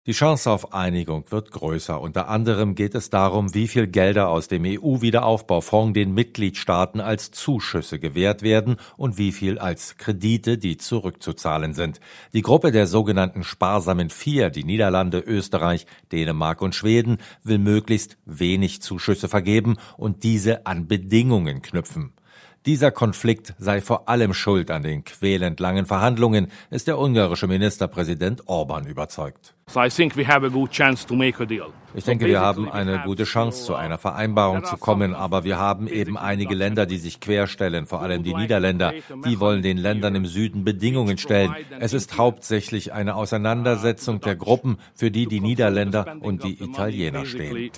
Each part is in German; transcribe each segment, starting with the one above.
Die Chance auf Einigung wird größer. Unter anderem geht es darum, wie viel Gelder aus dem EU-Wiederaufbaufonds den Mitgliedstaaten als Zuschüsse gewährt werden und wie viel als Kredite, die zurückzuzahlen sind. Die Gruppe der sogenannten sparsamen Vier, die Niederlande, Österreich, Dänemark und Schweden, will möglichst wenig Zuschüsse vergeben und diese an Bedingungen knüpfen. Dieser Konflikt sei vor allem schuld an den quälend langen Verhandlungen, ist der ungarische Ministerpräsident Orbán überzeugt. Ich denke, wir haben eine gute Chance, zu einer Vereinbarung zu kommen, aber wir haben eben einige Länder, die sich querstellen, vor allem die Niederländer. Die wollen den Ländern im Süden Bedingungen stellen. Es ist hauptsächlich eine Auseinandersetzung der Gruppen, für die die Niederländer und die Italiener stehen.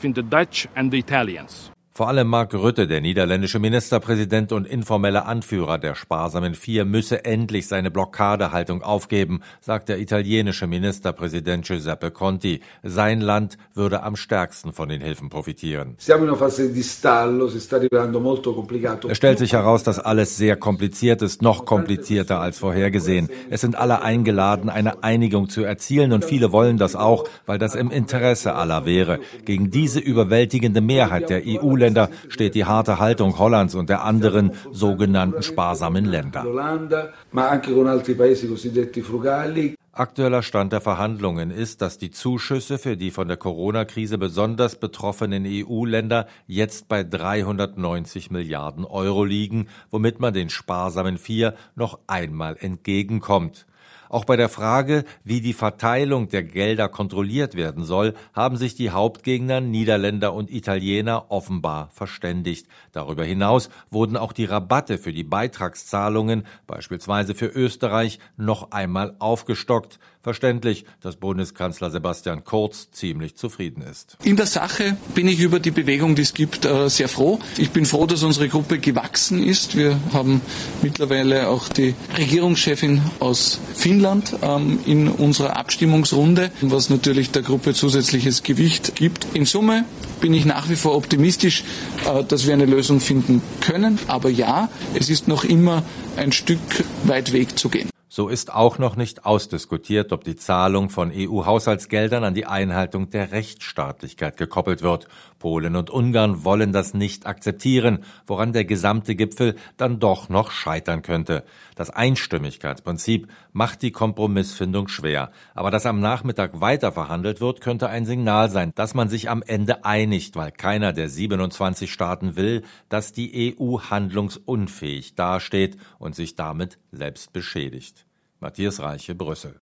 Vor allem Mark Rutte, der niederländische Ministerpräsident und informelle Anführer der sparsamen Vier, müsse endlich seine Blockadehaltung aufgeben, sagt der italienische Ministerpräsident Giuseppe Conte. Sein Land würde am stärksten von den Hilfen profitieren. Es stellt sich heraus, dass alles sehr kompliziert ist, noch komplizierter als vorhergesehen. Es sind alle eingeladen, eine Einigung zu erzielen und viele wollen das auch, weil das im Interesse aller wäre. Gegen diese überwältigende Mehrheit der EU-Länder steht die harte Haltung Hollands und der anderen sogenannten sparsamen Länder. Aktueller Stand der Verhandlungen ist, dass die Zuschüsse für die von der Corona-Krise besonders betroffenen EU-Länder jetzt bei 390 Milliarden Euro liegen, womit man den sparsamen Vier noch einmal entgegenkommt. Auch bei der Frage, wie die Verteilung der Gelder kontrolliert werden soll, haben sich die Hauptgegner Niederländer und Italiener offenbar verständigt. Darüber hinaus wurden auch die Rabatte für die Beitragszahlungen, beispielsweise für Österreich, noch einmal aufgestockt. Verständlich, dass Bundeskanzler Sebastian Kurz ziemlich zufrieden ist. In der Sache bin ich über die Bewegung, die es gibt, sehr froh. Ich bin froh, dass unsere Gruppe gewachsen ist. Wir haben mittlerweile auch die Regierungschefin aus Finnland in unserer Abstimmungsrunde, was natürlich der Gruppe zusätzliches Gewicht gibt. In Summe bin ich nach wie vor optimistisch, dass wir eine Lösung finden können. Aber ja, es ist noch immer ein Stück weit Weg zu gehen. So ist auch noch nicht ausdiskutiert, ob die Zahlung von EU-Haushaltsgeldern an die Einhaltung der Rechtsstaatlichkeit gekoppelt wird. Polen und Ungarn wollen das nicht akzeptieren, woran der gesamte Gipfel dann doch noch scheitern könnte. Das Einstimmigkeitsprinzip macht die Kompromissfindung schwer. Aber dass am Nachmittag weiter verhandelt wird, könnte ein Signal sein, dass man sich am Ende einigt, weil keiner der 27 Staaten will, dass die EU handlungsunfähig dasteht und sich damit selbst beschädigt. Matthias Reiche, Brüssel.